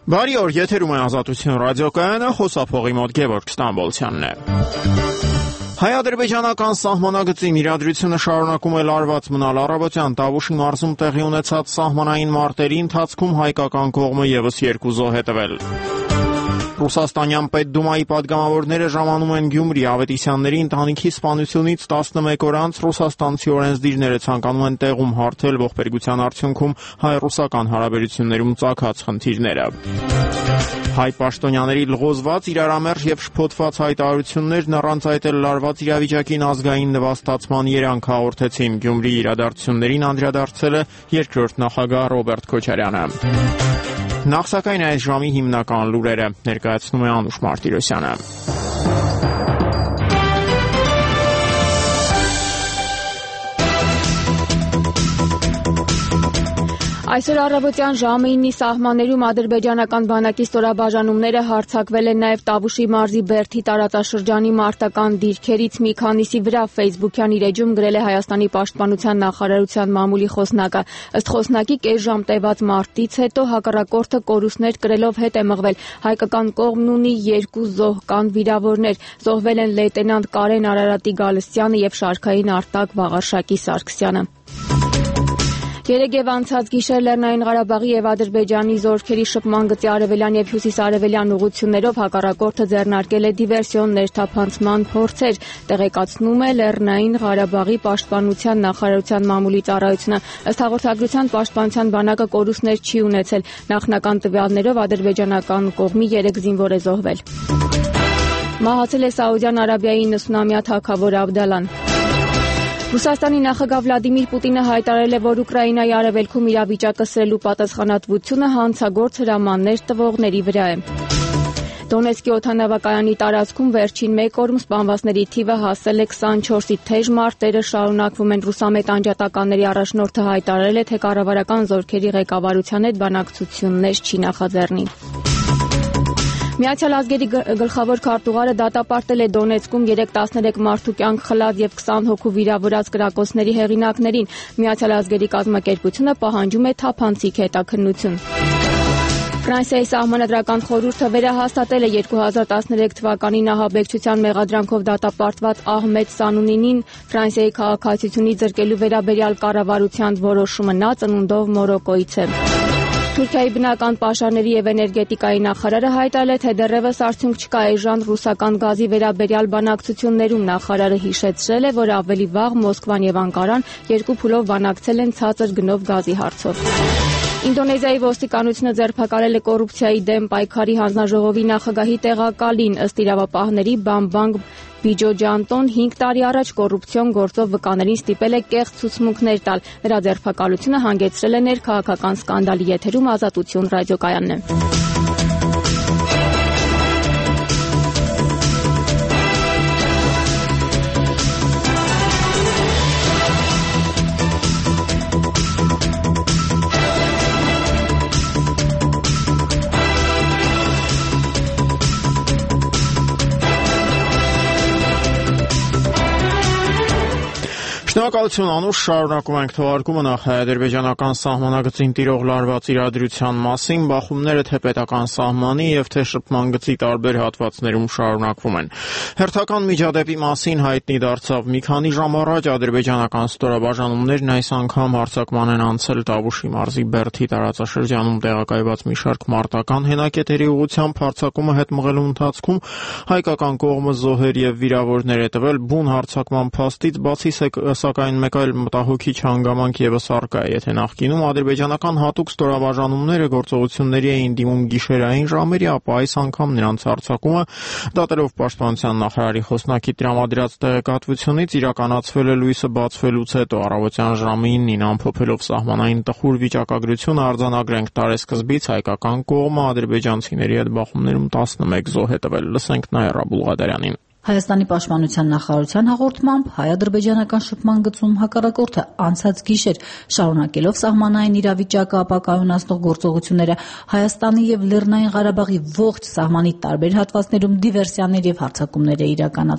Բարի օր, եթերում է Ազատություն ռադիոկայանը, խոսափողի մոտ Գևորգ Ստամբոլցյանն է։ Հայ-ադրբեջանական սահմանագծին իրադրությունը շարունակում է լարված մնալ առավոտյան Տավուշի մարզում տեղի ունեցած սահմանային մարտերի ընթացքում հայկական կողմը եւս 2 զոհ է տվել։ Ռուսաստանյան Պետդումայի падգամավորները ժամանում են Գյումրի Ավետիսյանների ընտանիքի սպանությունից 11 օր անց ռուսաստանցի օրենսդիրները ցանկանում են տեղում հարթել ողբերգության արդյունքում հայ-ռուսական հարաբերություններում ծագած խնդիրները։ Հայ պաշտոնյաների լղոզված, իրարամերժ եւ շփոթված հայտարարություններն առանց այդ էլ լարված իրավիճակին ազգային նվաստացման երանգ հաղորդեցին։ Գյումրի իրադարձություններին անդրադարձել է երկրորդ նախագահ Ռոբերտ Քոչարյանը։ Նախ սակայն այս ժամի հիմնական լուրերը ներկայացնում է Անուշ Մարտիրոսյանը։ Այսօր առավոտյան ժամը 9-ի սահմաններում ադրբեջանական բանակի ստորաբաժանումները հարձակվել են նաև Տավուշի մարզի Բերդի տարածաշրջանի մարտական դիրքերից մի քանիսի վրա, Facebook-յան իր էջում գրել է Հայաստանի պաշտպանության նախարարության մամուլի խոսնակը։ Ըստ խոսնակի, կես ժամ տևած մարտից հետո հակառակորդը կորուստներ կրելով հետ է մղվել։ Հայկական կողմն ունի 2 զոհ, կան վիրավորներ։ Զոհվել են լեյտենանտ Կարեն Արարատի Գալստյանը եւ շարքային Արտակ Վաղարշակի Սարգսյանը։ Երեգև անցած գիշեր Լեռնային Ղարաբաղի եւ Ադրբեջանի զորքերի շփման գծի արևելյան եւ հյուսիսարևելյան ուղություններով հակառակորդը ձեռնարկել է դիվերսիոն ներթափանցման փորձեր, տեղեկացնում է Լեռնային Ղարաբաղի պաշտպանության նախարարության մամուլի ծառայությունը։ Ըստ հաղորդագրության պաշտպանության բանակը կորուստներ չի ունեցել։ Նախնական տվյալներով ադրբեջանական կողմի 3 զինվոր է զոհվել։ Մահացել է Սաուդյան Արաբիայի 90-ամյա թագավոր Աբդալան։ Ռուսաստանի նախագահ Վլադիմիր Պուտինը հայտարարել է, որ Ուկրաինայի արևելքում իրավիճակը սրելու պատասխանատվությունը հանցագործ հրամաններ տվողների վրա է։ Դոնեցկի օդանավակայանի տարածքում վերջին 1 օրում սպանվածների թիվը հասել է 24-ի թեժ մարտերը շարունակվում են։ Ռուսամետ անջատականների առաջնորդը հայտարարել է, թե կառավարական զորքերի ղեկավարության հետ բանակցություններ չի նախաձեռնի։ Միացյալ Ազգերի գլխավոր քարտուղարը դատապարտել է Դոնեցկում 3-13 մարդու կյանք խլած եւ 20 հոգու վիրավորած կրակոցների հեղինակներին։ Միացյալ Ազգերի կազմակերպությունը պահանջում է թափանցիկ հետաքննություն։ Ֆրանսիայի սահմանադրական խորհուրդը վերահաստատել է 2013 թվականի նահաբեկչության մեղադրանքով դատապարտված Ահմեդ Սանունինին Ֆրանսիայի քաղաքացիությունից զրկելու վերաբերյալ կառավարության որոշումը։ Նա ծնունդով Մորոկոից է։ Թուրքիայի բնական պաշարների եւ էներգետիկայի նախարարը հայտարարել է, թե դեռևս արդյունք չկա էժան ռուսական գազի վերաբերյալ բանակցություններում։ Նախարարը հիշեցրել է, որ ավելի վաղ Մոսկվան եւ Անկարան 2 փուլով բանակցել են ցածր գնով գազի հարցով։ Ինդոնեզիայի ոստիկանությունը ձերբակալել է կոռուպցիայի դեմ պայքարի հանձնաժողովի նախագահի տեղակալին։ Ըստ իրավապահների Բամբանգ Բիջոջանտոն 5 տարի առաջ կոռուպցիոն գործով վկաներին ստիպել է կեղծ ցուցմունքներ տալ։ Նրա ձերբակալությունը հանգեցրել է ներքաղաքական սկանդալի։ Եթերում Ազատություն ռադիոկայանն է։ Շնորհակալություն Անուշ, շարունակում ենք թողարկումը նախ հայ-ադրբեջանական սահմանագծին տիրող լարված իրադրության մասին։ Բախումները թե պետական սահմանի եւ թե շփման գծի տարբեր հատվածներում շարունակվում են։ Հերթական միջադեպի մասին հայտնի դարձավ մի քանի ժամ առաջ ադրբեջանական ստորաբաժանումներն այս անգամ հարձակման են անցել Տավուշի մարզի Բերդի տարածաշրջանում տեղակայված մի շարք մարտական հենակետերի ուղղությամբ հարձակումը հետ մղելու ընթացքում հայկական կողմը զոհեր եւ վիրավորներ է տվել։ Բուն հարձակման փաստից բացի սակայն մեկ այլ մտահոգիչ հանգամանք եւս առկա է, եթե նախկինում ադրբեջանական հատուկ ստորաբաժանումները գործողությունների էին դիմում գիշերային ժամերի, ապա այս անգամ նրանց հարձակումը դատելով պաշտպանության նախարարի խոսնակի տրամադրած տեղեկատվությունից իրականացվել է լույսը բացվելուց հետո առավոտյան ժամը 9-ին ամփոփելով սահմանային տխուր վիճակագրությունը արձանագրենք տարեսկզբից հայկական կողմը ադրբեջանցիների հետ բախումներում 11 զոհ է տվել։ Լսենք Նաիրա Բուլղադարյանին։ Հայաստանի պաշտպանության նախարարության հաղորդմամբ հայ-ադրբեջանական շփման գծում հակառակորդը անցած գիշեր շարունակելով սահմանային իրավիճակը ապակայունացնող գործողությունները Հայաստանի եւ Լեռնային Ղարաբաղի ողջ սահմանի տարբեր հատվածներում դիվերսիաներ եւ հարձակումներ է իրականացրել։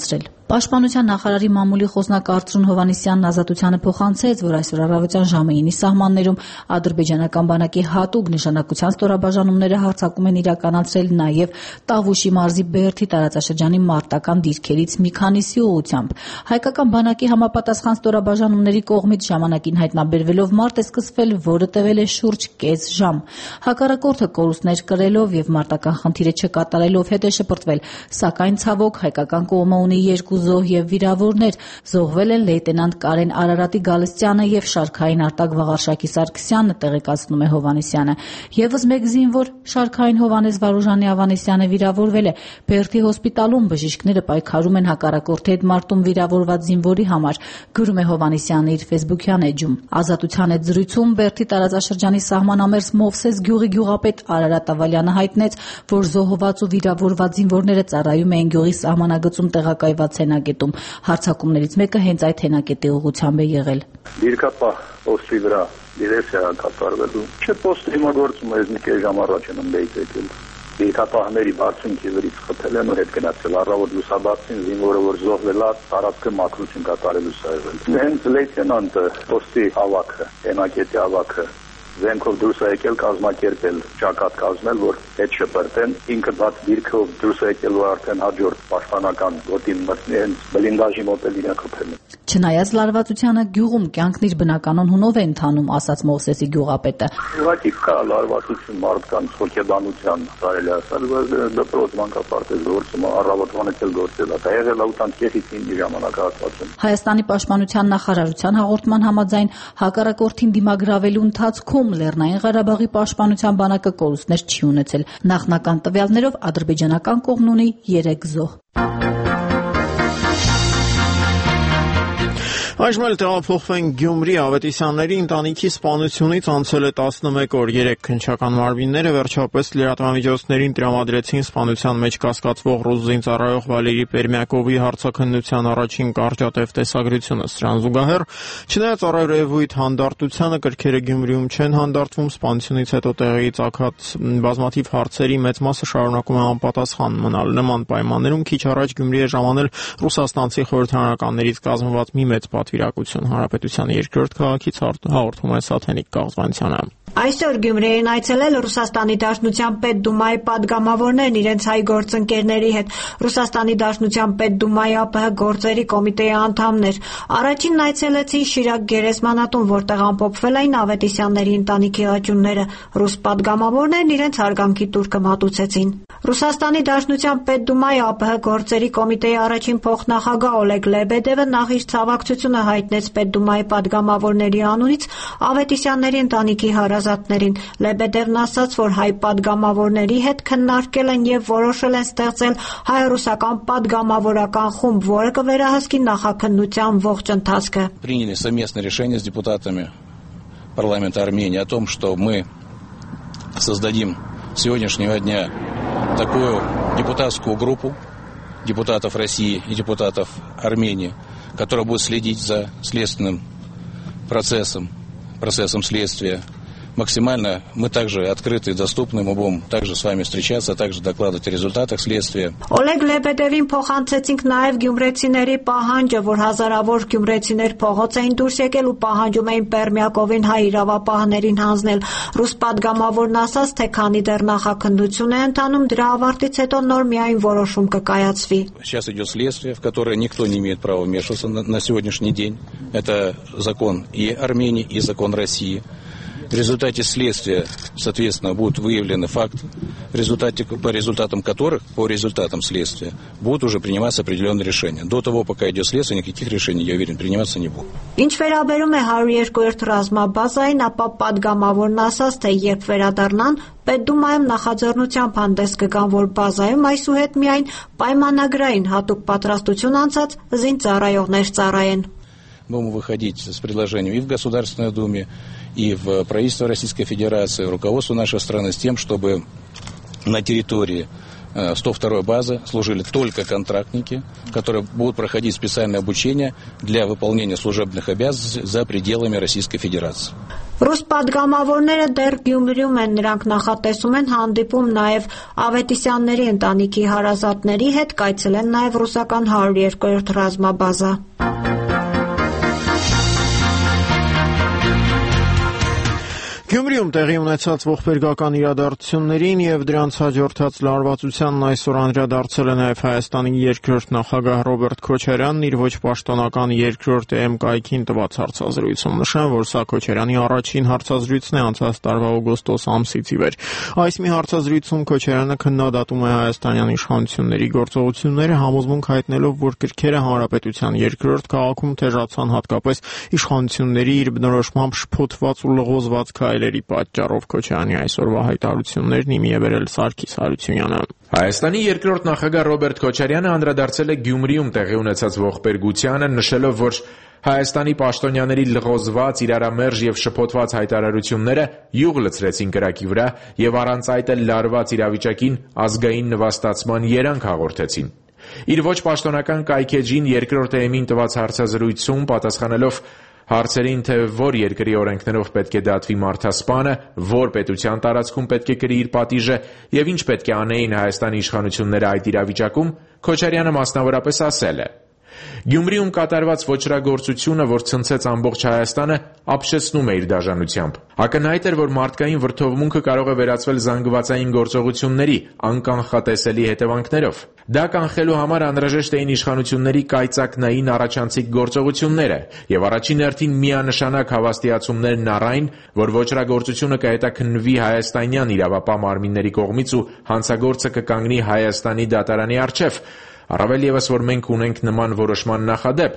Պաշտպանության նախարարի մամուլի խոսնակ Արծրուն Հովհաննիսյանն Ազատությանը փոխանցեց, որ այսօր առավոտյան ժամը 9-ի սահմաններում ադրբեջանական բանակի հատուկ նշանակության ստորաբաժանումները հարձակում են իրականացրել նաև Տավուշի մարզի Բերդի տարածաշրջանի մարտական դիրքերից մի քանիսի ուղղությամբ։ Հայկական բանակի համապատասխան ստորաբաժանումների կողմից ժամանակին հայտնաբերվելով մարտ է սկսվել, որը տևել է շուրջ կես ժամ։ Հակառակորդը կորուստներ կրելով եւ մարտական խնդիրը չկատարելով հետ է շպրտվել, սակայն ցավոք հայկական կողմը ունի 2 զոհ եւ վիրավորներ։ Զոհվել են լեյտենանտ Կարեն Արարատի Գալստյանը եւ շարքային արտակ Վաղարշակի Սարգսյանը, տեղեկացնում է Հովհաննիսյանը։ Եվս մեկ զինվոր շարքային Հովհաննես Վարուժանի Ավանեսյանը վիրավորվել է։ Բերդի հոսպիտալում բժիշկները պայքարում են հակառակորդի հետ մարտում վիրավորված զինվորի համար, գրում է Հովհաննիսյանը իր ֆեյսբուքյան էջում։ Ազատության հետ զրույցում Բերդի տարածաշրջանի սահմանամերձ Մովսես գյուղի գյուղապետ Արարատ Ավալյանը հայտնեց, որ զոհված ու վիրավորված զինվորները ծառայում էին գյուղի սահմանագծում տեղակայված հենակետում։ Հարձակումներից մեկը հենց այդ հենակետի ուղղությամբ է եղել։ Դիրքապահ ոստի վրա դիրեսիա կատարվելու։ Չէ պոստը հիմա գործում է մի քիչ ժամ առաջ են եկել։ Դիրքապահների բարձունքի վրից խփել են ու հետ գնացել առավոտ լուսաբացին զինվորը որ զոհվել է տարածքը մաքրություն կատարելու սայվել։ Հենց լեյտենանտը ոստի ավակը, հենակետի ավակը Զենքով դուրս է եկել կազմակերպել, ճակատ կազմել, որ հետ շպրտեն, ինքը բաց դիրքով դուրս է եկել, որ արդեն հաջորդ պաշտպանական գոտին մտնի, հենց բլինդաժի մոտ էլ իրեն խփել են։ Չնայած լարվածությանը գյուղում կյանքն իր բնականon հունով է ընթանում, ասաց Մովսեսի գյուղապետը։ Ուղղակի կա լարվածություն մարդկանց հոգեբանության, կարելի ասել, դպրոց մանկապարտեզ գործում առավոտվան էլ գործել է, դա եղել է 8:30-ի ժամանակահատվածում։ Հայաստանի պաշտպանության նախարարության հաղորդման համաձայն հակառակորդին դիմագրավելու ընթացքում Լեռնային Ղարաբաղի պաշտպանության բանակը կորուստներ չի ունեցել։ Նախնական տվյալներով ադրբեջանական կողմն ունի 3 զոհ։ Այժմ էլ տեղափոխվենք Գյումրի Ավետիսյանների ընտանիքի սպանությունից անցել է 11 օր։ 3 քննչական մարմինները վերջապես լրատվամիջոցներին տրամադրեցին սպանության մեջ կասկածվող ռուս զինծառայող Վալերի Պերմյակովի հարցաքննության առաջին կարճատև տեսագրությունը։ Սրան զուգահեռ, չնայած առայրևույթ հանդարտությանը, կրքերը Գյումրիում չեն հանդարտվում, սպանությունից հետո տեղի ծագած բազմաթիվ հարցերի մեծ մասը շարունակում է անպատասխան մնալ։ Նման պայմաններում քիչ առաջ Գյումրի է ժամանել ռուսաստանցի խորհրդարանականներից կազմված մի մեծ պատվիրակություն։ Հանրապետության երկրորդ քաղաքից հաղորդում է Սաթենիկ Կաղզվանցյանը։ Այսօր Գյումրիին այցելել Ռուսաստանի Դաշնության Պետդումայի պատգամավորներն իրենց հայ գործընկերների հետ։ Ռուսաստանի Դաշնության Պետդումայի ԱՊՀ գործերի կոմիտեի անդամներ առաջինն այցելեցին Շիրակ գերեզմանատուն, որտեղ ամփոփվել էին Ավետիսյանների ընտանիքի աղջունները։ Ռուս պատգամավորներն իրենց հարգանքի տուրքը մատուցեցին։ Ռուսաստանի Դաշնության Պետդումայի ԱՊՀ գործերի կոմիտեի առաջին փոխնախագահ Օլեգ Լեբեդևը նախ իր ցավակցությունը հայտնեց Պետդումայի պատգամավորների անունից Ավետիսյանների ընտանիքի հարազատներին։ Լեբեդևն ասաց, որ հայ պատգամավորների հետ քննարկել են եւ որոշել են ստեղծել հայ-ռուսական պատգամավորական խումբ, որը կվերահսկի նախաքննության ողջ ընթացքը։ Приняли совместное решение с депутатами парламента Армении о том, что мы создадим с сегодняшнего дня такую депутатскую группу депутатов России и депутатов Армении, которая будет следить за следственным процессом следствия. Максимально мы также открыты и доступны, мы будем также с вами встречаться, также докладывать о результатах следствия. Օլեգ Լեբեդևին փոխանցեցինք նաև գյումրեցիների պահանջը, որ հազարավոր գյումրեցիներ փողոց էին դուրս եկել ու пահանջում էին Պերմյակովին հայ իրավապահներին հանձնել։ Ռուս պատգամավորն ասաց, թե քանի դեռ նախաքննություն է ընթանում, դրա ավարտից հետո նոր միայն որոշում կկայացվի։ Сейчас идет следствие, в которое никто не имеет права вмешиваться на сегодняшний день. Это закон и Армении, и закон России. В результате следствия, соответственно, будут выявлены факты, по результатам следствия, будут уже приниматься определенные решения. До того, пока идет следствие, никаких решений, я уверен, приниматься не будут. Ինչ վերաբերում է 102-րդ ռազմաբազային, ապա պատգամավորն ասաց, թե երբ վերադառնան, Պետդումայում նախաձեռնությամբ հանդես կգան, որ բազայում այսուհետ միայն պայմանագրային հատուկ պատրաստություն անցած զինծառայողներ ծառայեն։ Будем выходить с предложением и в Государственной Думе, и в правительство Российской Федерации, в руководство нашей страны с тем, чтобы на территории 102-й базы служили только контрактники, которые будут проходить специальное обучение для выполнения служебных обязанностей за пределами Российской Федерации. Ռուս պատգամավորները դեռ Գյումրիում են, նրանք նախատեսում են հանդիպում նաև Ավետիսյանների ընտանիքի հարազատների հետ, կայցելեն նաև ռուսական 102-րդ ռազմաբազա։ Գյումրիում տեղի ունեցած ողբերգական իրադարձություններին եւ դրանց հաջորդած լարվածությանն այսօր անդրադարձել է նաեւ Հայաստանի երկրորդ նախագահ Ռոբերտ Քոչարյանն իր ոչ պաշտոնական երկրորդ կայքին տված հարցազրույցում։ Նշեմ, որ սա Քոչարյանի առաջին հարցազրույցն է անցած տարվա օգոստոս ամսից ի վեր։ Այս մի հարցազրույցում Քոչարյանը քննադատում է հայաստանյան իշխանությունների գործողությունները, համոզմունք հայտնելով, որ կրքերը հանրապետության երկրորդ քաղաքում թեժացան հատկապես իշխանությունների իր բնորոշմամբ շփոթված ու լղոզված քայլերի պատճառով։ Քոչարյանի այսօրվա հայտարարություններն իմի է բերել Սարգիս Հարությունյանը։ Հայաստանի երկրորդ նախագահ Ռոբերտ Քոչարյանը անդրադարձել է Գյումրիում տեղի ունեցած ողբերգությանը, նշելով, որ Հայաստանի պաշտոնյաների լղոզված, իրարամերժ եւ շփոթված հայտարարությունները յուղ լցրեցին կրակի վրա եւ առանց այդ էլ լարված իրավիճակին ազգային նվաստացման երանգ հաղորդեցին։ Իր ոչ պաշտոնական կայքեջին երկրորդ էմին տված հարցազրույցում պատասխանելով հարցերին, թե որ երկրի օրենքներով պետք է դատվի մարդասպանը, որ պետության տարածքում պետք է կրի իր պատիժը եւ ինչ պետք է անեին Հայաստանի իշխանությունները այդ իրավիճակում, Քոչարյանը մասնավորապես ասել է. Գյումրիում կատարված ոչրագործությունը, որ ցնցեց ամբողջ Հայաստանը, ապշեցնում է իր դաժանությամբ։ Ակնհայտ էր, որ մարդկային վրդովմունքը կարող է վերածվել զանգվածային գործողությունների անկանխատեսելի հետևանքներով։ Դա կանխելու համար անհրաժեշտ էին իշխանությունների կայծակնային առաջանցիկ գործողությունները եւ առաջին հերթին միանշանակ հավաստիացումներն առ այն, որ ոչրագործությունը կհետաքննվի հայաստանյան իրավապահ մարմինների կողմից ու հանցագործը կկանգնի Հայաստանի դատարանի առջև։ Առավել ևս, որ մենք ունենք նման որոշման նախադեպ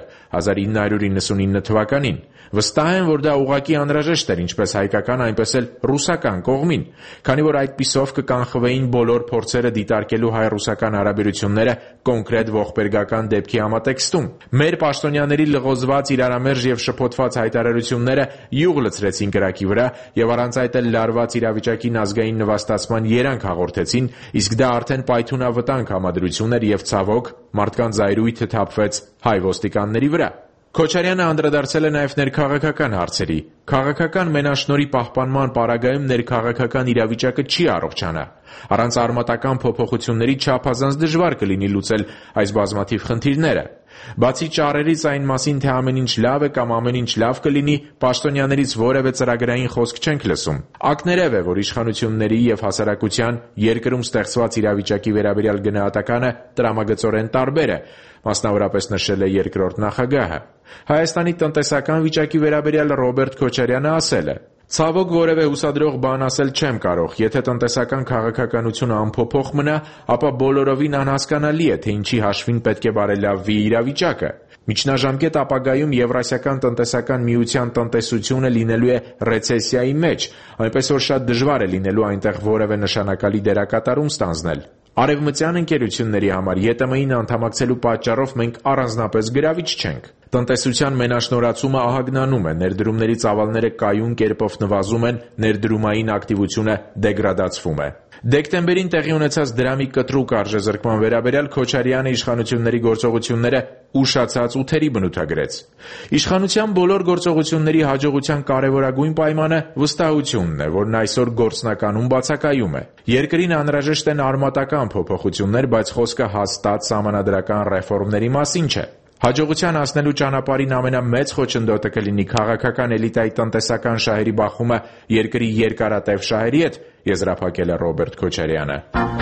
1999 թվականին։ Վստահ եմ, որ դա ուղղակի անհրաժեշտ էր ինչպես հայկական, այնպես էլ ռուսական կողմին, քանի որ այդպիսով կկանխվեին բոլոր փորձերը դիտարկելու հայ-ռուսական հարաբերությունները կոնկրետ ողբերգական դեպքի համատեքստում։ Մեր պաշտոնյաների լղոզված, իրարամերժ եւ շփոթված հայտարարությունները յուղ լցրեցին կրակի վրա եւ առանց այդ էլ լարված իրավիճակին ազգային նվաստացման երանգ հաղորդեցին, իսկ դա արդեն պայթունավտանգ համադրություն էր եւ ցավոք մարդկանց զայրույթը թափվեց հայ ոստիկանների վրա։ Քոչարյանը անդրադարձել է նաև ներքաղաքական հարցերի։ Քաղաքական մենաշնորհի պահպանման պարագայում ներքաղաքական իրավիճակը չի առողջանա։ Առանց արմատական փոփոխությունների չափազանց դժվար կլինի լուծել այս բազմաթիվ խնդիրները։ Բացի ճառերից այն մասին, թե ամեն ինչ լավ է կամ ամեն ինչ լավ կլինի, պաշտոնյաներից որևէ ծրագրային խոսք չենք լսում։ Ակներև է, որ իշխանությունների եւ հասարակության երկրում ստեղծված իրավիճակի վերաբերյալ գնահատականը տրամագծորեն տարբեր է, մասնավորապես նշել է երկրորդ նախագահը։ Հայաստանի տնտեսական վիճակի վերաբերյալ Ռոբերտ Քոչարյանը ասել է. Ցավոք որևէ հուսադրող բան ասել չեմ կարող, եթե տնտեսական քաղաքականությունը անփոփոխ մնա, ապա բոլորովին անհասկանալի է, թե ինչի հաշվին պետք է բարելավվի իրավիճակը։ Միջնաժամկետ ապագայում Եվրասիական տնտեսական միության տնտեսությունը լինելու է ռեցեսիայի մեջ, այնպես որ շատ դժվար է լինելու այնտեղ որևէ նշանակալի դերակատարում ստանձնել։ Արևմտյան ընկերությունների համար ԵՏՄ-ին անդամակցելու պատճառով մենք առանձնապես գրավիչ չենք։ Տնտեսության մենաշնորհացումը ահագնանում է, ներդրումների ծավալները կայուն կերպով նվազում են, ներդրումային ակտիվությունը դեգրադացվում է։ Դեկտեմբերին տեղի ունեցած դրամի կտրուկ արժեզրկման վերաբերյալ Քոչարյանը իշխանությունների գործողությունները ուշացած ութերի բնութագրեց։ Իշխանության բոլոր գործողությունների հաջողության կարևորագույն պայմանը վստահությունն է, որն այսօր գործնականում բացակայում է։ Երկրին անհրաժեշտ են արմատական փոփոխություններ, բայց խոսքը հաստատ սահմանադրական ռեֆորմների մասին չէ։ Հաջողության հասնելու ճանապարհին ամենամեծ խոչընդոտը կլինի քաղաքական էլիտայի տնտեսական շահերի բախումը երկրի երկարատև շահերի հետ, եզրափակել է Ռոբերտ Քոչարյանը։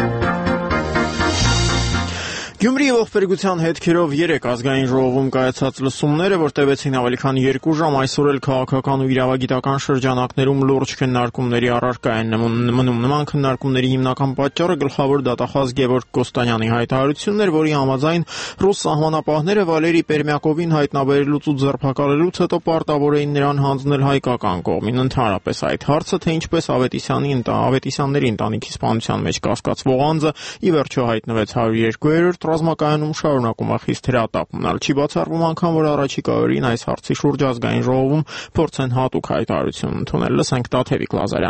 Գյումրիի ողբերգության հետքերով 3 ազգային ժողովում կայացած լսումները, որ տևեցին ավելի քան 2 ժամ, այսօր էլ քաղաքական ու իրավագիտական շրջանակներում լուրջ քննարկումների առարկա են մնում։ Նման քննարկումների հիմնական պատճառը գլխավոր դատախազ Գևորգ Կոստանյանի հայտարարությունն էր, որի համաձայն ռուս սահմանապահները Վալերի Պերմյակովին հայտնաբերելուց ու ձերբակալելուց հետո պարտավոր էին նրան հանձնել հայկական կողմին։ Ընդհանրապես այդ հարցը, թե ինչպես Ավետիսյանների ընտանիքի սպանության մեջ կասկածվող անձը ի վերջո հայտնվեց 102-րդ ռազմակայանում, շարունակում է խիստ հրատապ մնալ։ Չի բացառվում անգամ, որ առաջիկա օրերին այս հարցի շուրջ ազգային ժողովում փորձեն հատուկ հայտարարություն ընդունել։ Լսենք Տաթևիկ Լազարյանին։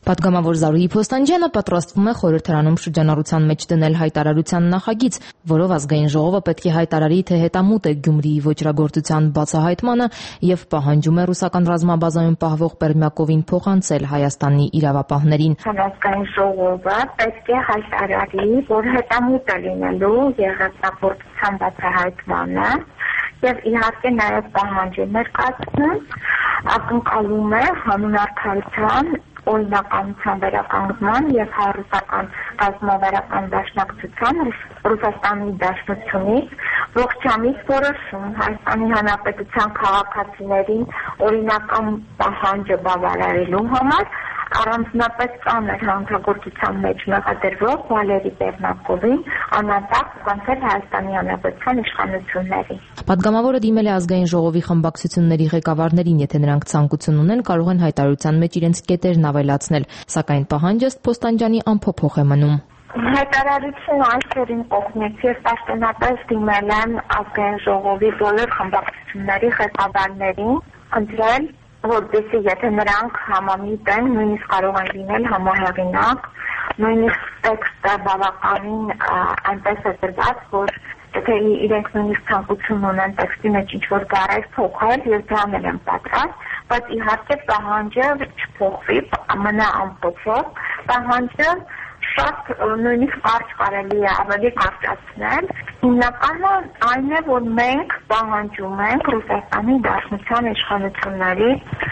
Պատգամավոր Զարուհի Փոստանջյանը պատրաստվում է խորհրդարանում շրջանառության մեջ դնել հայտարարության նախագիծ, որով ազգային ժողովը պետք է հայտարարի, թե հետամուտ է Գյումրիի ոճրագործության բացահայտմանը եւ պահանջում է ռուսական ռազմաբազայում պահվող Պերմյակովին փոխանցել Հայաստանի իրավապահներին։ Ազգային ժողովը պետք է հայտարարի, որ հետամուտ է լինելու եղածագործության բացահայտմանը եւ իհարկե նաեւ պահանջ է ներկայացնում, ակնկալում է հանուն արդարության, օրինականության վերականգնման եւ հայ-ռուսական ռազմավարական դաշնակցության Ռուսաստանի Դաշնությունից ողջամիտ որոշում Հայաստանի Հանրապետության քաղաքացիներին օրինական պահանջը բավարարելու համար առանձնապես ծանր հանցագործության մեջ մեղադրվող Վալերի Պերմյակովին անհատակ կանցել Հայաստանի Հանրապետության իշխանությունների։ Պատգամավորը դիմել է ազգային ժողովի խմբակցությունների ղեկավարներին, եթե նրանք ցանկություն ունեն, կարող են հայտարարության մեջ իրենց կետերն ավելացնել, սակայն պահանջը ըստ Փոստանջյանի անփոփոխ է մնում։ Հայտարարությունը այսօրին կողմից եւ պաշտոնապես դիմել են ազգային ժողովի բոլոր խմբակցությունների ղեկավարներին, ընտրել որպեսզի եթե նրանք համամիտ են, նույնիսկ կարող են լինել համահեղինակ, նույնիսկ տեքստը բավականին այնպես է դրված, որ եթե իրենք նույնիսկ ցանկություն ունեն տեքստի մեջ ինչ-որ բառեր փոխել եւ դրանել են պատրաստ, բայց իհարկե պահանջը չփոխվի, մնա անփոփոխ, պահանջը շատ նույնիսկ կարճ կարելի է ավելի կարճացնել։ Հիմնականը այն է, որ մենք պահանջում ենք Ռուսաստանի Դաշնության իշխանությունների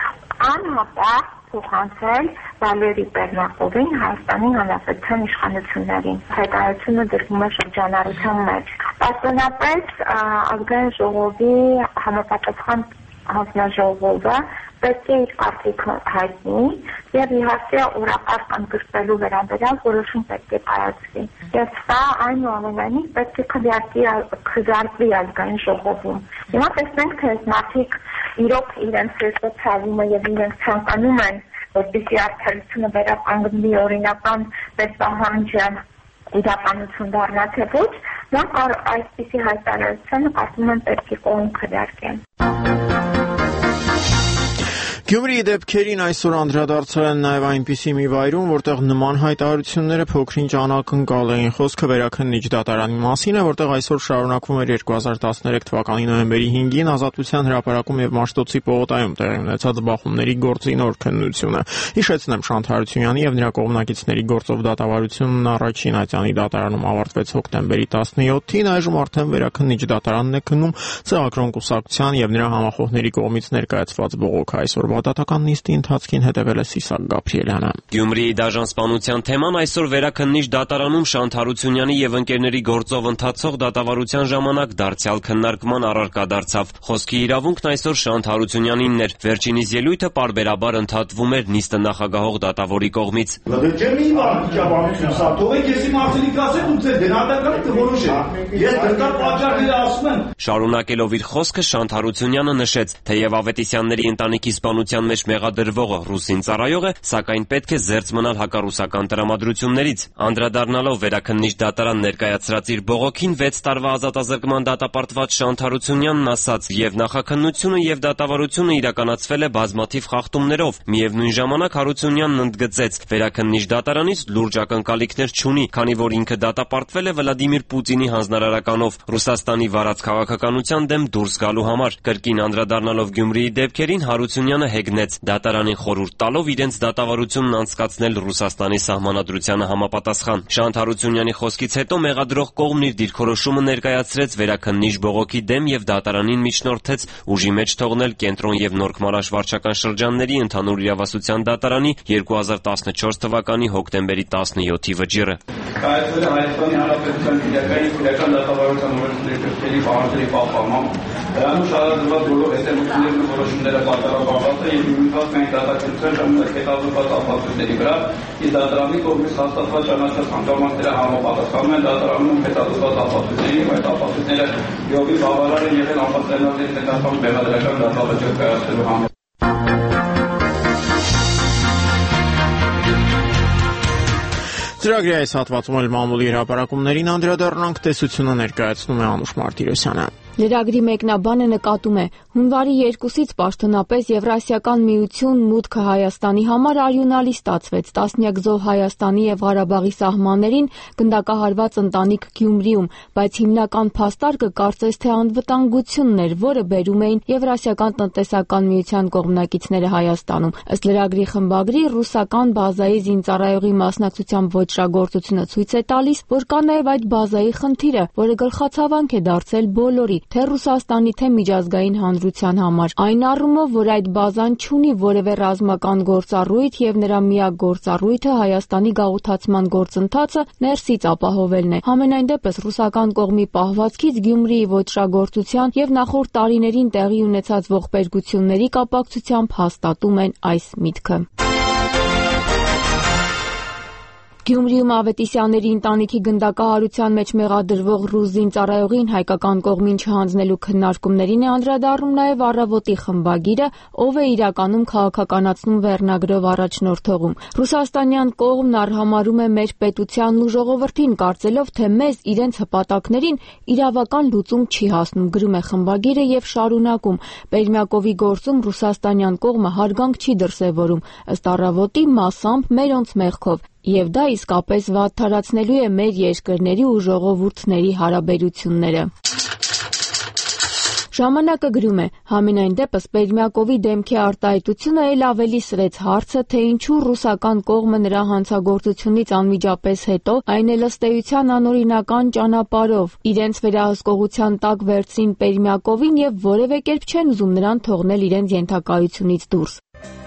անհապաղ փոխանցել Վալերի Պերմյակովին Հայաստանի Հանրապետության իշխանություններին։ Հայտարարությունը դրվում է շրջանառության մեջ։ Պաշտոնապես ազգային ժողովի համապատասխան հանձնաժողովը պետք է իր կարծիքը հայտնի եւ իհարկե օրակարգ ընդգրկվելու վերաբերյալ որոշում պետք է կայացվի։ Եվ սա այնուամենայնիվ պետք է քվեարկվի ազգային ժողովում։ Հիմա տեսնենք, թե այս մարդիկ իրոք իրենց սոցիալումը եւ իրենց ցանկանում են, որպեսզի արդարությունը վերականգնվի օրինական պետպահանջը իրականություն դառնա թե ոչ, նրանք այսպիսի հայտարարությունը կարծում եմ պետք է կողմ քվեարկեն։ Գյումրիի դեպքերին այսօր անդրադարձել են նաև այնպիսի մի վայրում, որտեղ նման հայտարարությունները փոքրինչ անակնկալ էին։ Խոսքը Վերաքննիչ դատարանի մասին է, որտեղ այսօր շարունակվում էր 2013 թվականի նոյեմբերի 5-ին Ազատության հրապարակում եւ Մաշտոցի պողոտայում տեղի ունեցած բախումների գործի նոր քննությունը։ Հիշեցնեմ, Շանթ Հարությունյանի եւ նրա կողմնակիցների գործով դատավարությունն առաջին ատյանի դատարանում ավարտվեց հոկտեմբերի 17-ին, այժմ արդեն Վերաքննիչ դատարանն է քննում Ծաղրոն կուսակցության եւ նրա համախոհների կողմից ներկայացված բողոքը։ Այսօր դատական նիստի ընթացքին հետևել է Սիսակ Գաբրիելյանը։ Գյումրիի դաժանսպանության թեման այսօր Վերաքննիչ դատարանում Շանթ Հարությունյանի եւ ընկերների գործով ընթացող դատավարության ժամանակ դարձյալ քննարկման առարկա դարձավ։ Խոսքի իրավունքն այսօր Շանթ Հարությունյանինն էր։ Վերջինիս ելույթը պարբերաբար ընդհատվում էր նիստը նախագահող դատավորի կողմից։ Շարունակելով իր խոսքը Շանթ Հարությունյանը նշեց, թեև Ավետիսյանների ընտանիքի սպանության մեջ մեղադրվողը ռուսին ծառայող է, սակայն պետք է զերծ մնալ հակառուսական տրամադրություններից։ Անդրադառնալով Վերաքննիչ դատարան ներկայացրած իր բողոքին 6 տարվա ազատազրկման դատապարտված Շանթ Հարությունյանն ասաց, եւ նախաքննությունը եւ դատավարությունը իրականացվել է բազմաթիվ խախտումներով։ Միևնույն ժամանակ Հարությունյանն ընդգծեց, Վերաքննիչ դատարանից լուրջ ակնկալիքներ չունի, քանի որ ինքը դատապարտվել է Վլադիմիր Պուտինի հանձնարարականով Ռուսաստանի վարած քաղաքականության դեմ դուրս գալու համար։ Կրկին անդրադառնալով Գյումրիի դեպքերին Հարությունյանը հեգնեց դատարանին խորհուրդ տալով իրենց դատավարությունն անցկացնել Ռուսաստանի սահմանադրությանը համապատասխան։ Շանթ Հարությունյանի խոսքից հետո մեղադրող կողմն իր դիրքորոշումը ներկայացրեց Վերաքննիչ բողոքի դեմ եւ դատարանին միջնորդեց ուժի մեջ թողնել Կենտրոն եւ Նորքմարաշ վարչական շրջանների ընդհանուր իրավասության դատարանի 2014 թվականի հոկտեմբերի 17-ի վճիռը։ Կայացվել է Հայաստանի Հանրապետության քրեական դատավարության օրենսդրների պահանջների պահպանմամբ, դրանում շարադրված բոլոր հետևություններն ու որոշումները կատարողացված է եւ հիմնված են դատականության ժամանակ հետազոտված ապացույցների վրա, իսկ դատարանի կողմից հաստատված ճանաչված հանգամանքները համապատասխանում են դատարանում հետազոտված ապացույցներին եւ այդ ապացույցները յոգի բավարար են եղել անպատասխանատու ներկայացման բեղադրական դատավարժ կայացնելու համար։ Ծրագրի այս հատվածում էլ մամուլի հրապարակումներին անդրադառնանք, տեսությունը ներկայացնում է Անուշ Մարտիրոսյանը։ Լրագրի մեկնաբանը նկատում է, հունվարի 2-ից պաշտոնապես Եվրասիական միություն մուտքը Հայաստանի համար արյունալի ստացվեց, տասնյակ զոհ Հայաստանի եւ Ղարաբաղի սահմաններին, գնդակահարված ընտանիք Գյումրիում, բայց հիմնական փաստարկը կարծես թե անվտանգությունն էր, որը բերում էին Եվրասիական տնտեսական միության կողմնակիցները Հայաստանում։ Ըստ լրագրի խմբագրի, ռուսական բազայի զինծառայողի մասնակցությամբ ոչրագործությունը ցույց է տալիս, որ կա նաեւ այդ բազայի խնդիրը, որը գլխացավանք է դարձել բոլորի, թե Ռուսաստանի, թե միջազգային հանրության համար։ Այն առումով, որ այդ բազան չունի որևէ ռազմական գործառույթ եւ նրա միակ գործառույթը Հայաստանի գաղութացման գործընթացը ներսից ապահովելն է։ Համենայն դեպս ռուսական կողմի պահվածքից Գյումրիի ոչրագործության եւ նախորդ տարիներին տեղի ունեցած ողբերգությունների կապակցությամբ հաստատում են այս միտքը։ Գյումրիում Ավետիսյանների ընտանիքի գնդակահարության մեջ մեղադրվող ռուս զինծառայողին հայկական կողմին չհանձնելու քննարկումներին է անդրադառնում նաև Առավոտի խմբագիրը, ով է իրականում քաղաքականացնում վերնագրով առաջնորդողում։ Ռուսաստանյան կողմն արհամարհում է մեր պետությանն ու ժողովրդին, կարծելով, թե մեզ իրենց հպատակներին իրավական լուծում չի հասնում, գրում է խմբագիրը եւ շարունակում. Պերմյակովի գործում ռուսաստանյան կողմը հարգանք չի դրսևորում, ըստ Առավոտի մասամբ մերոնց մեղքով։ Եվ դա իսկապես վատթարացնելու է մեր երկրների ու ժողովուրդների հարաբերությունները։ Ժամանակը գրում է. համենայն դեպս Պերմյակովի դեմքի արտահայտությունը էլ ավելի սրեց հարցը, թե ինչու ռուսական կողմը նրա հանցագործությունից անմիջապես հետո, այն էլ ըստ էության անօրինական ճանապարհով, իրենց վերահսկողության տակ վերցրին Պերմյակովին եւ որևէ կերպ չեն ուզում նրան թողնել իրենց ենթակայությունից դուրս։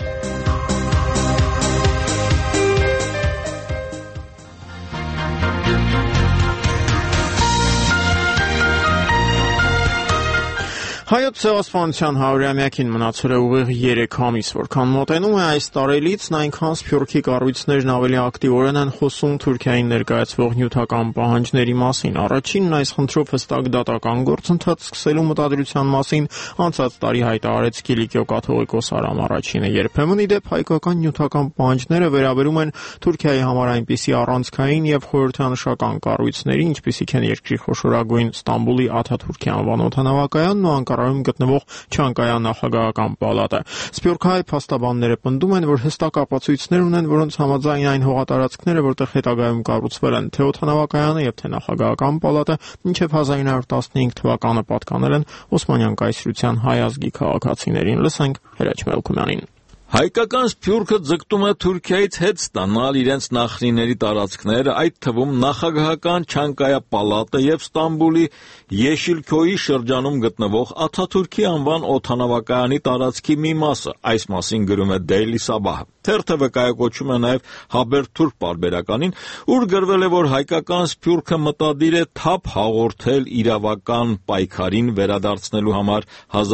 Հայոց ցեղասպանության 100-ամյակին մնացել է ուղիղ 3 ամիս, որքան մոտենում է այս տարելիցն, այնքան սփյուռքի կառույցներն ավելի ակտիվորեն են խոսում Թուրքիային ներկայացվող նյութական պահանջների մասին։ Առաջինն այս խնդրով հստակ դատական գործընթաց սկսելու մտադրության մասին անցած տարի հայտարարեց Կիլիկիո կաթողիկոս Արամ Առաջինը։ Երբեմն ի դեպ հայկական նյութական պահանջները վերաբերում են Թուրքիայի համար այնպիսի առանցքային եւ խորհրդանշական կառույցների, ինչպիսիք են երկրի խոշորագույն Ստամբուլի Աթաթուրքի անվան օդանավակայանն ու Անկարայում գտնվող Չանկայա նախագահական պալատը։ Սփյուռքահայ փաստաբանները պնդում են, որ հստակ ապացույցներ ունեն, որոնց համաձայն այն հողատարածքները, որտեղ հետագայում կառուցվել են թե օդանավակայանը եւ թե նախագահական պալատը, մինչեւ 1915 թվականը պատկանել են Օսմանյան կայսրության հայ ազգի քաղաքացիներին։ Լսենք Հրաչ Մելքումյանին։ Հայկական սփյուռքը ձգտում է Թուրքիայից հետ ստանալ իրենց նախնիների տարածքները, այդ թվում նախագահական Չանկայա պալատը եւ Ստամբուլի Yeşilköy շրջանում գտնվող Աթաթուրքի անվան օդանավակայանի տարածքի մի մասը, այս մասին գրում է Daily Sabah-ը։ Թերթը վկայակոչում է նաև Haberturk պարբերականին, ուր գրվել է, որ հայկական սփյուռքը մտադիր է թափ հաղորդել իրավական պայքարին վերադարձնելու համար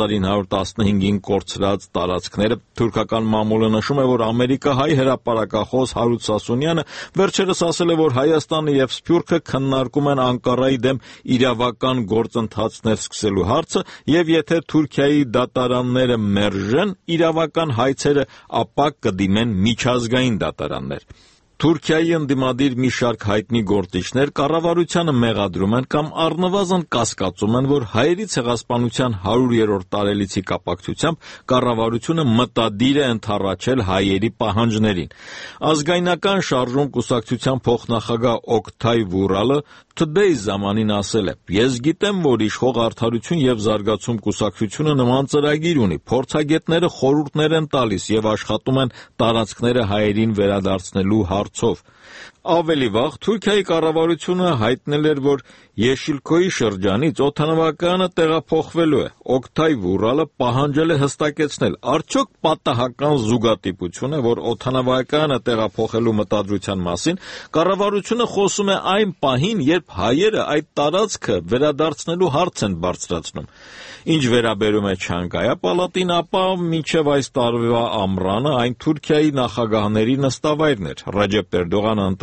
1915-ին կորցրած տարածքները։ Թուրքական մամուլը նշում է, որ ամերիկահայ հրապարակախոս Հարութ Սասունյանը վերջերս ասել է, որ Հայաստանը եւ Սփյուռքը քննարկում են Անկարայի դեմ իրավական գործընթացներ սկսելու հարցը, եւ եթե Թուրքիայի դատարանները մերժեն իրավական հայցերը, ապա կդիմեն միջազգային դատարաններ։ Թուրքիայի ընդդիմադիր մի շարք հայտնի գործիչներ կառավարությանը մեղադրում են կամ առնվազն կասկածում են, որ հայերի ցեղասպանության 100-րդ տարելիցի կապակցությամբ կառավարությունը մտադիր է ընդառաջել հայերի պահանջներին։ Ազգայնական շարժում կուսակցության փոխնախագահ Օկթայ Վուրալը Today ժամանին ասել է. «Ես գիտեմ, որ իշխող Արդարություն եւ Զարգացում կուսակցությունը նման ծրագիր ունի, փորձագետները խորհուրդներ են տալիս եւ աշխատում են տարածքները հայերին վերադարձնելու հարցով»։ Ավելի վաղ Թուրքիայի կառավարությունը հայտնել էր, որ Yeşilköy շրջանից օդանավակայանը տեղափոխվելու է։ Օկթայ Վուրալը պահանջել է հստակեցնել, արդյոք պատահական զուգատիպություն է, որ օդանավակայանը տեղափոխելու մտադրության մասին կառավարությունը խոսում է այն պահին, երբ հայերը այդ տարածքը վերադարձնելու հարց են բարձրացնում։ Ինչ վերաբերում է Չանկայա պալատին, ապա մինչև այս տարվա ամռանը այն Թուրքիայի նախագահների նստավայրն էր։ Ռաջեփ Էրդողանը ընտրվել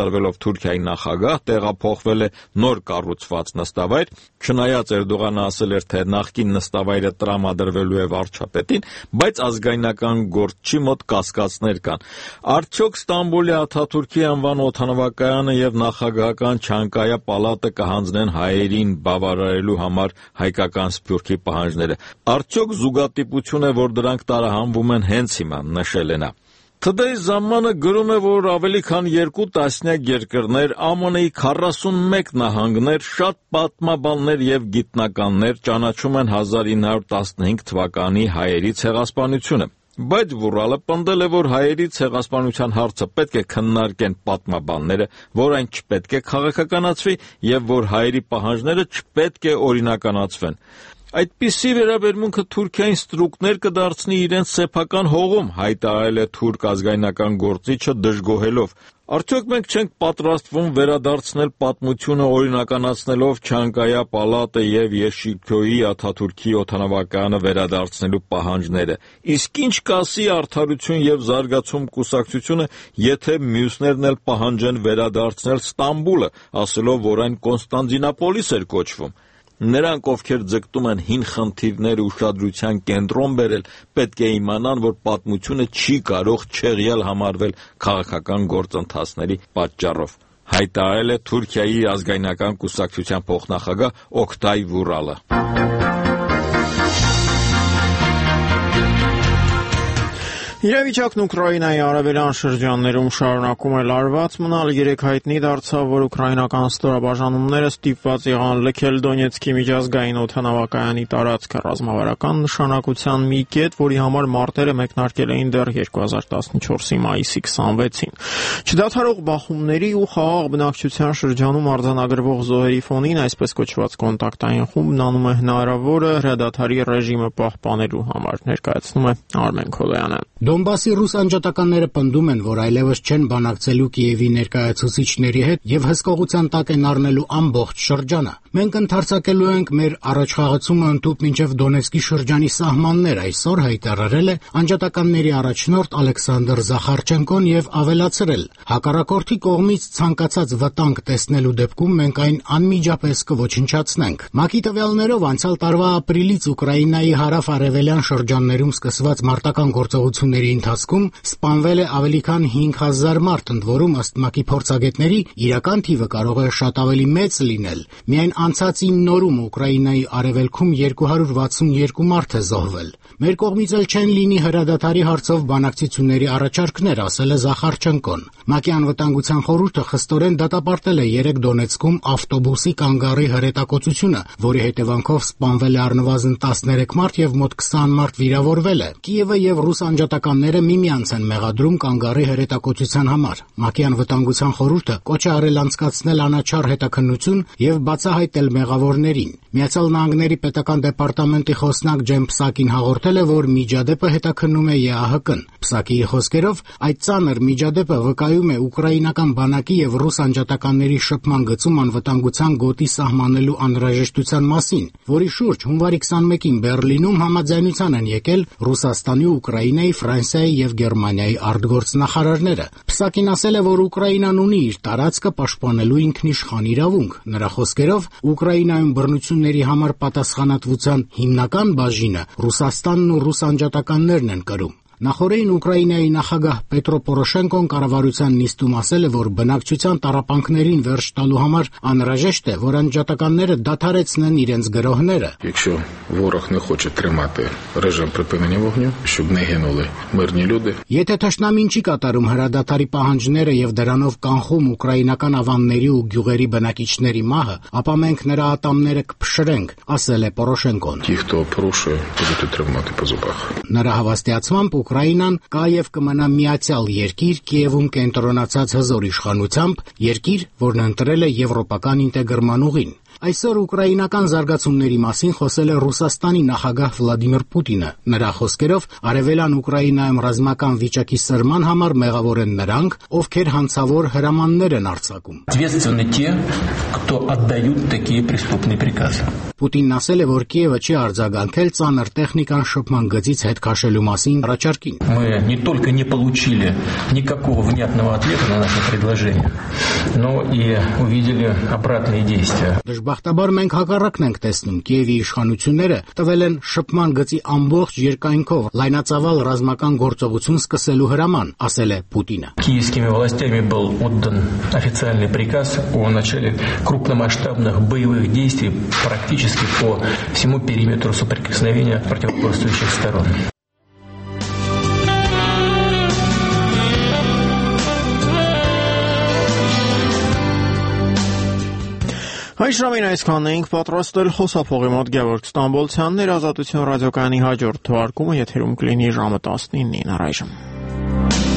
կատարվելով Թուրքիայի նախագահ տեղափոխվել է նոր կառուցված նստավայր, չնայած Էրդողանը ասել էր, թե նախկին նստավայրը տրամադրվելու է վարչապետին, բայց ազգայնական գործչի մոտ կասկածներ կան։ Արդյոք Ստամբուլի Աթաթուրքի անվան օդանավակայանը եւ նախագահական Չանկայա-պալատը կհանձնեն հայերին բավարարելու համար հայկական սփյուռքի պահանջները։ Արդյոք զուգատիպություն է, որ դրանք տարահանվում են հենց հիմա, նշել է նա։ Today Zaman-ը գրում է, որ ավելի քան 2 տասնյակ երկրներ, ԱՄՆ-ի 41 նահանգներ, շատ պատմաբաններ եւ գիտնականներ ճանաչում են 1915 թվականի հայերի ցեղասպանությունը։ Բայց Վուրալը պնդել է, որ հայերի ցեղասպանության հարցը պետք է քննարկեն պատմաբանները, որ այն չպետք է քաղաքականացվի եւ որ հայերի պահանջները չպետք է օրինականացվեն։ Այդպիսի վերաբերմունքը Թուրքիային ստրուկներ կդարձնի իրենց սեփական հողում, հայտարարել է թուրք ազգայնական գործիչը դժգոհելով։ Արդյոք մենք չենք պատրաստվում վերադարձնել պատմությունը օրինականացնելով Չանկայա-պալատը եւ Եշիլքոյի Աթաթուրքի օդանավակայանը վերադարձնելու պահանջները։ Իսկ ինչ կասի Արդարություն եւ Զարգացում կուսակցությունը, եթե մյուսներն էլ պահանջեն վերադարձնել Ստամբուլը, ասելով, որ այն Կոնստանտինոպոլիս էր կոչվում։ Նրանք, ովքեր ձգտում են հին խնդիրները ուշադրության կենտրոն բերել, պետք է իմանան, որ պատմությունը չի կարող չեղյալ համարվել քաղաքական գործընթացների պատճառով, հայտարարել է Թուրքիայի ազգայնական կուսակցության փոխնախագահ Օկտայ Վուրալը։ Իրավիճակն Ուկրաինայի արևելյան շրջաններում շարունակում է լարված մնալ, երեկ հայտնի դարձավ, որ ուկրաինական ստորաբաժանումները ստիպված եղան լքել Դոնեցկի միջազգային օդանավակայանի տարածքը, ռազմավարական նշանակության մի կետ, որի համար մարտերը մեկնարկել էին դեռ 2014-ի մայիսի 26-ին։ Չդադարող բախումների ու խաղաղ բնակչության շրջանում արձանագրվող զոհերի ֆոնին այսպես կոչված կոնտակտային խումբն անում է հնարավորը հրադադարի ռեժիմը պահպանելու համար, ներկայացնում է Արմեն Քոլոյանը։ Դոնբասի ռուս անջատականները պնդում են, որ այլևս չեն բանակցելու Կիևի ներկայացուցիչների հետ եւ հսկողության տակ են առնելու ամբողջ շրջանը։ Մենք ընդարձակելու ենք մեր առաջխաղացումը ընդհուպ մինչև Դոնեցկի շրջանի սահմաններ, այսօր հայտարարել է անջատականների առաջնորդ Ալեքսանդր Զախարչենկոն եւ ավելացրել. հակառակորդի կողմից ցանկացած վտանգ տեսնելու դեպքում մենք այն անմիջապես կոչնչացնենք։ ՄԱԿ-ի տվյալներով անցյալ տարվա ապրիլից Ուկրաինայի հարավ-արևելյան շրջաններում սկսված մարտական գործողությունների ընթացքում սպանվել է ավելի քան 5000 մարդ, ընդ որում ըստ ՄԱԿ-ի փորձագետների իրական թիվը կարող է շատ ավելի մեծ լինել։ Միայն անցած 9 օրում Ուկրաինայի արևելքում 262 մարդ է զոհվել։ Մեր կողմից էլ չեն լինի հրադադարի հարցով բանակցությունների առաջարկներ, ասել է Զախարչենկոն։ ՄԱԿ-ի անվտանգության խորհուրդը խստորեն դատապարտել է 3 Դոնեցկում ավտոբուսի կանգառի հրետակոծությունը, որի հետևանքով սպանվել է առնվազն 13 մարդ եւ մոտ 20 մարդ վիրավորվել է։ Կիևը եւ ռուս անջատականները միմյանց են մեղադրում կանգառի հրետակոծության համար։ ՄԱԿ-ի անվտանգության խորհուրդը կոչ է արել անցկացնել անաչառ հետաքննություն եւ բացահայտել մեղավորներին։ Միացյալ Նահանգների պետական դեպարտամենտի խոսնակ Ջեմ Փսակին հաղորդել է, որ միջադեպը հետաքննում է ԵԱՀԿ-ն։ Փսակիի խոսքերով, այդ ծանր միջադեպը վկայում է ուկրաինական բանակի եւ ռուս անջատականների շփման գծում անվտանգության գոտի սահմանելու անհրաժեշտության մասին, որի շուրջ հունվարի 21-ին Բեռլինում համաձայնության են եկել Ռուսաստանի, Ուկրաինայի, Ֆրանսիայի եւ Գերմանիայի արտգործնախարարները։ Փսակին ասել է, որ Ուկրաինան ունի իր տարածքը պաշտպանելու ինքնիշխան իրավունք։ Նրա խոսքերով, Ուկրաինայում բռնությունների համար պատասխանատվության հիմնական բաժինը Ռուսաստանն ու ռուս անջատականներն են կրում։ Նախորդին Ուկրաինայի նախագահ Պետրո Պորոշենկոն կառավարության նիստում ասել է, որ բնակչության տառապանքներին վերջ տալու համար անհրաժեշտ է, որ անջատականները դադարեցնեն իրենց գրոհները։ Якщо ворог не хоче тримати режим припинення вогню, щоб не гинули мирні люди. Եթե թշնամին չի կատարում հրադադարի пահանջները եւ դրանով կանխում ուկրաինական ավանների ու գյուղերի բնակիչների մահը, ապա մենք նրա ատամները կփշրենք, ասել է Պորոշենկոն։ Ті, хто порушує, будуть отримувати по зубах. Նրա հավաստիացմամբ Ուկրաինան կա եւ կմնա միացյալ երկիր Կիևում կենտրոնացած հզոր իշխանությամբ, երկիր, որն ընտրել է եվրոպական ինտեգրման ուղին։ Այսօր ուկրաինական զարգացումների մասին խոսել է Ռուսաստանի նախագահ Վլադիմիր Պուտինը։ Նրա խոսքերով արևելյան Ուկրաինայում ռազմական վիճակի սրման համար մեղավոր են նրանք, ովքեր հանցավոր հրամաններ են արձակում։ Պուտինն ասել է, որ Կիևը չի արձագանքել ծանր տեխնիկան շփման գծից հետ քաշելու մասին առաջարկին։ Мы не только не получили никакого внятного ответа на наше предложение, но и увидели обратные действия. Դժբախտաբար մենք հակառակն ենք տեսնում։ Կիևի իշխանությունները տվել են շփման գծի ամբողջ երկայնքով լայնածավալ ռազմական գործողություն սկսելու հրաման, ասել է Պուտինը։ Киевскими властями был отдан официальный приказ о начале крупномасштабных боевых действий практически по всему периметру соприкосновения противоборствующих сторон. Այս ժամին այսքանն էինք պատրաստել խոսափողի մոտ Գևորգ Ստամբոլցյանն էր Ազատություն ռադիոկայանի հաջորդ թողարկումը եթերում կլինի ժամը 19-ին առայժմ։